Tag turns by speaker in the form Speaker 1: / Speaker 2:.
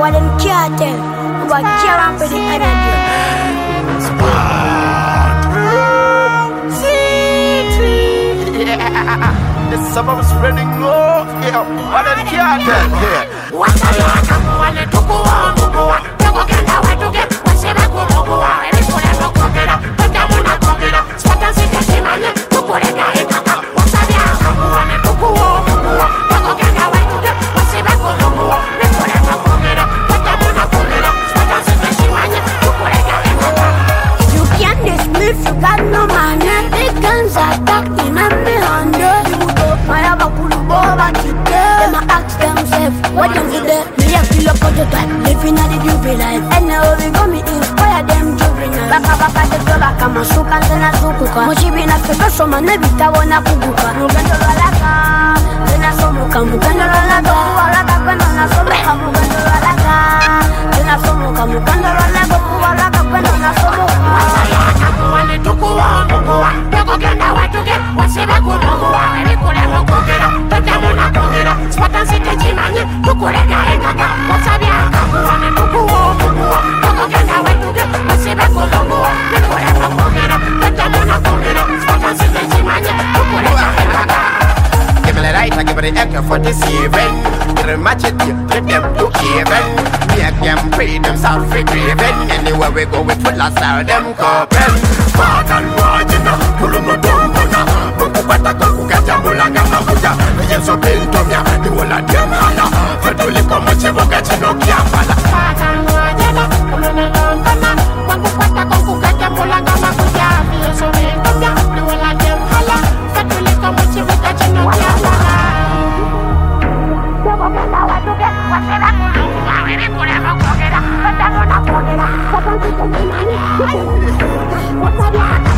Speaker 1: what them can't tell. But can't for the energy.
Speaker 2: The suburbs spreading low. Yeah, what them can't tell.
Speaker 3: What's the matter? What the tuku wa muku wa? Tuku kenda wa tuke. Wasiba kumuku wa. Every school ever kokera. Pata muna kokera. Spatan sita simanya. Tuku rega ekaka. What's the matter? What the tuku wa muku wa? Tuku kenda wa tuke. Wasiba kumuku wa. Every school ever kokera. Pata muna kokera. Spatan sita simanya. Tuku rega ekaka.
Speaker 1: You can't dismiss, you got no money. They guns attack him and me under. I have a cool boba today. Them ask themselves, what them do there? Me a kill a prototype, living at the juve life. And now we go me inspire them juvenile. Baka the dola kama suka nzena zukuka. Mochibi na feka soma nebita wana kubuka. Mugendo lwalaka, tena somuka. Mugendo lwalaka, kuwalaka kweno na somuka. Mugendo lwalaka, tena somuka. Mugendo lwalaka, kuwalaka kweno na somuka.
Speaker 3: Wasayaka kuwane tukuwa mukuwa. Tuku kenda wa tuke. Wasiba kumukuwa. Every school ever kokera. Pata muna kokera. Spatan sita simanya. Tuku rega ekaka. Wasabiaka kuwane tukuwa mukuwa. Tuku kenda wa tuke. Wasiba kumukuwa. Every school ever kokera. Pata muna kokera. Spatan sita simanya. Tuku rega ekaka.
Speaker 2: Give me the right, I give me the echo for this event. Get a match it, get them to even. Make them pray themselves for craving. Anywhere we go, we put lots of them coughing. Fat and Rajina, Pulumu Dumbuna. Bukupata Kukaja Mulanga Mabuja. Yes, so built to me, the whole of them hana. Feduli Komachi Bogachi no Kiambala.
Speaker 3: Fat and Rajina, Pulumu Dumbuna. Bukupata Kukaja Mulanga Mabuja. Yes, so built to me, the whole of them hana. Feduli Komachi Bogachi no Kiambala. What's